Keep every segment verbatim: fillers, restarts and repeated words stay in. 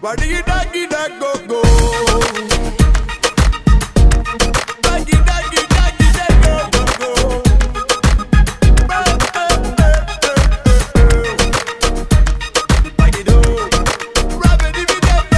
Body doggy dog go go. Doggy doggy doggy dog go go go. Body do. Rabbit if you don't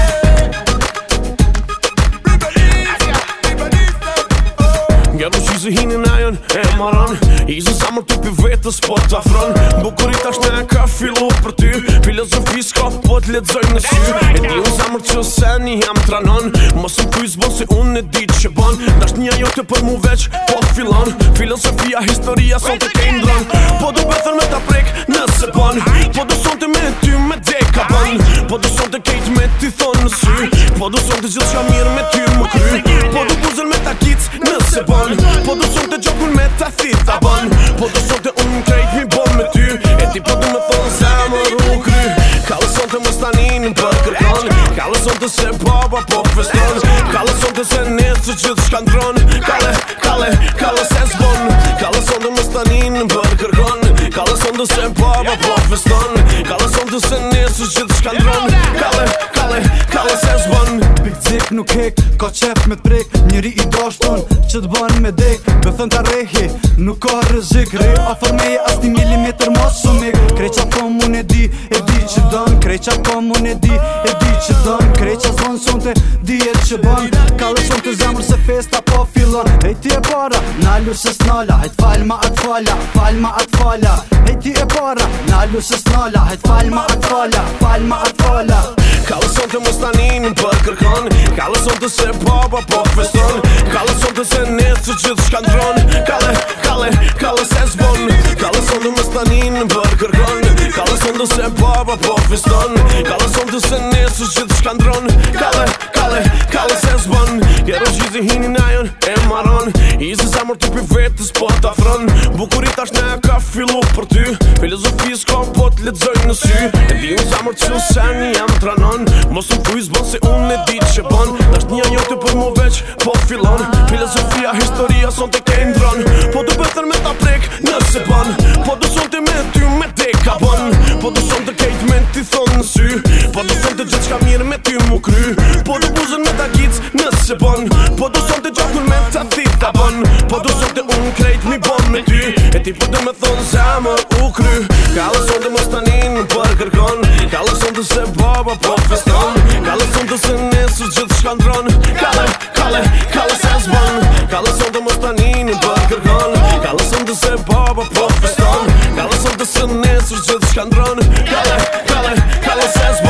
Gjerë qizë hini na jën e maran Izë sa më tupi vetës po t'afron Bukurit ashtë ne ka fillu për ty Filozofi s'ka po t'ledzoj në sy E di unë zamër që se një jam tranon Mos më kuj zbon se unë e di që ban Dasht një jote për mu veç po t'filon Filosofia, historia son të kej ndron Po du betër me ta prek nëse ban Po du son të me ty me deka ban Po du son të kejt me ty thonë në sy Po du son të gjithë qa mirë me ty më kry Po du buzën me ta kic nëse ban Po du son të gjokun me ta thita ban Po du son të unë krejt mi bon me ty E ti po du me thonë zemër u kry Ka lëson të më staninin për kërkon Ka lëson të se baba po feston Ka lëson të se nesë gjithë shkandron Kale, kale, kale se zbon Ka lëson të më staninin për kërkon Ka lëson të se baba po feston Ka lëson të se nesë gjithë shkandron Kale, kale, kale se zbon Pik zik nuk hek, ka qef me t'prek Njëri i dashtun që t'ban me dek Bëthën t'a rehi, nuk ka rëzik Re afer meje as një milimeter mas sumik Krej qa kom unë e di, e di që dën Krej qa kom unë e di, e di që dën Krej qa zvonë sonte, di e që bën Ka lëson të zemrë se festa po fillon Hej ti e para, na lu se s'nala Hejt falma at fala, falma at fala Hej ti e para, na lu se s'nala Hejt falma at fala, falma at fala Ka lëson të më staninin për kërkon Ka lëson të se baba po feston Ka lëson të se nesë gjithë shkandron Kale, kale, kale se zbon Ka lëson të më staninin për kërkon Ka lëson të se baba po feston Ka lëson të se nesë gjithë shkandron Kale, kale, kale se zbon Gjerë gjithë hini na jën e maron Izë zamër të pi vetës po t'afron Bukurit ashtë ne ka fillu për ty Filozofi s'ka po t'ledzoj në sy E di unë zamër që se një jam tranon Mos më kuj zbon se unë e di që ban Dasht një jote për mu veç po filon Filosofia, historia son të kej ndron Po du betër me ta prek nëse ban Po du son të me ty me deka ban Po du son të kejt me ti thonë në sy Po du son të gjithë qka mirë me ty mu kry Po du buzën me ta kic nëse ban Po du son të gjokun me ta thita ban Po du son të unë krejt mi bon me ty E ti po du me thonë zemër u kry Ka lëson të më stanin për kërkon Ka lëson të se baba po feston Ka lëson të se nesë gjithë shkandron Kale, kale, kale se zbon Ka lëson të më stanin për kërkon Ka lëson të se baba po feston Ka lëson të se nesë gjithë shkandron Kale, kale, kale se zbon